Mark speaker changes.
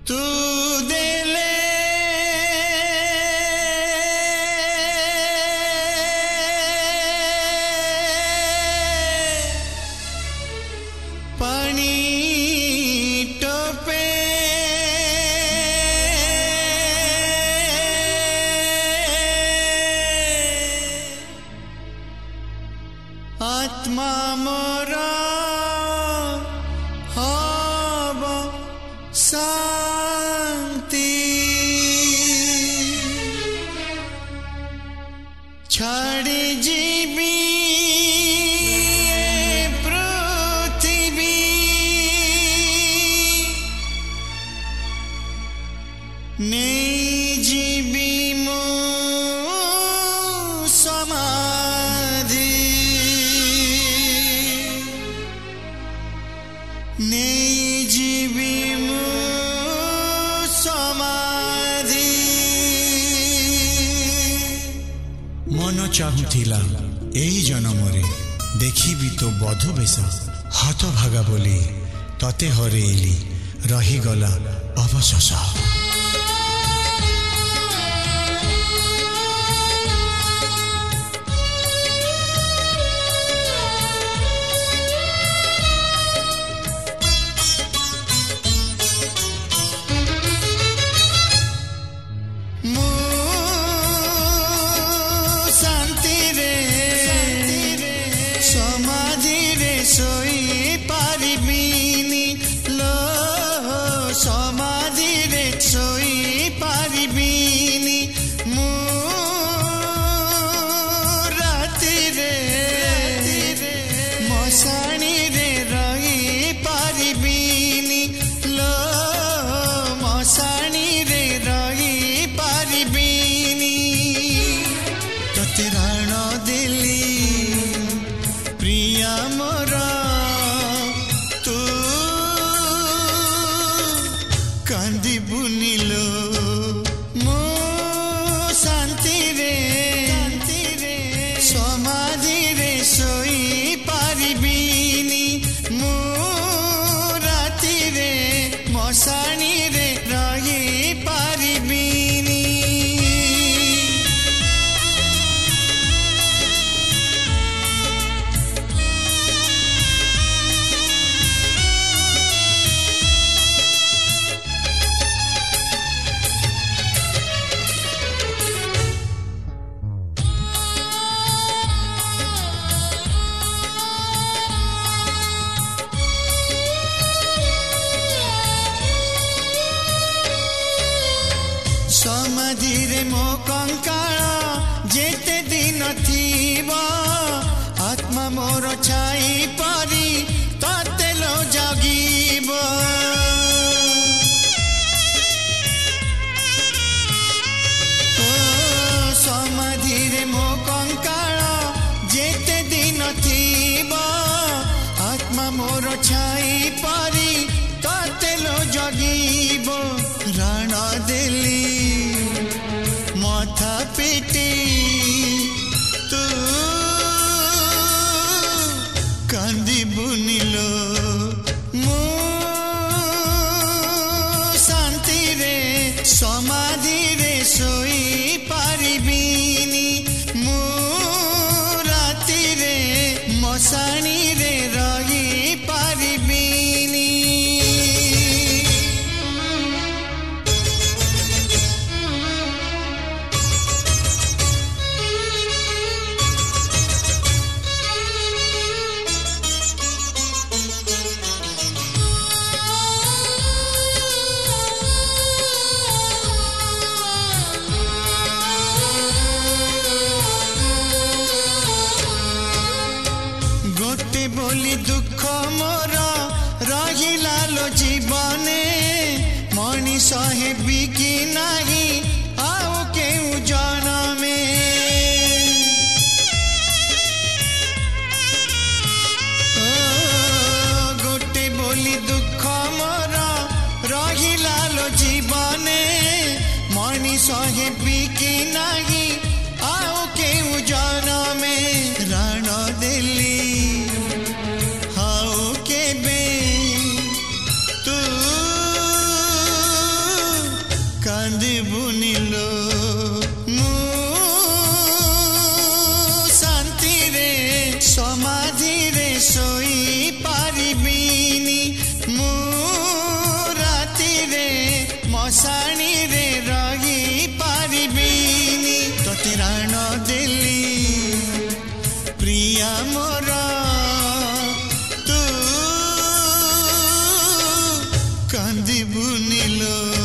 Speaker 1: तू देले पानी टोपे आत्मा मोरा हब शांति छाड़ी जीवी पृथ्वी नहीं जीवी मो समाधि नहीं जीवी मो समाधि
Speaker 2: मन चाहुथिला एही जन्मरे देखिबी तो बधु बेश हाथ भागा बोली तते हरेइली रहीगला अवशेष
Speaker 1: सोई पारिबिनी लो समाधि रे सोई पारिबिनी मु राति रे मसाणी रे रही पारिबिनी लो मसाणी रे रही पारिबिनी तते राण दिली प्रिया मोरा तू कांदी बुनिलो मो शांति रे समाधि रे सोई पारिबिनी मो राति रे मसाणी रे रही पारिबिनी समाधि रे मो कंकाल जेते दिन थीबा आत्मा मोर छाई परी तते लो जगीब समाधि रे मो कंकाल जेते दिन थीबा आत्मा मोर छाई परी तते लो जगीब राण दिली माथा पिटी तू कांदी बुनिलो मो शांति रे समाधि रे सोई पारिबिनी मो राति रे मसाणी रे रही पारिबिनी गोटे बोली दुख मोर रहिला लो जीवने मनीष हेबी कि नाही आउ केउ जनमे गोटे बोली दुख मोर रहिला लो जीवने मनीष हेबी कि नाही आउ केउ जनमे राण दिली हाउ केबे तू କାନ୍ଦିବୁନି ଲୋ ଶାନ୍ତିରେ ସମାଧିରେ ଶୋଇ ପାରିବିନି ରାତିରେ ମଶାଣିରେ ରହି ପାରିବିନି ତତେ ରାଣ ଦେଲି ପ୍ରିୟା ମୋର ତୁ କାନ୍ଦିବୁନି ଲୋ।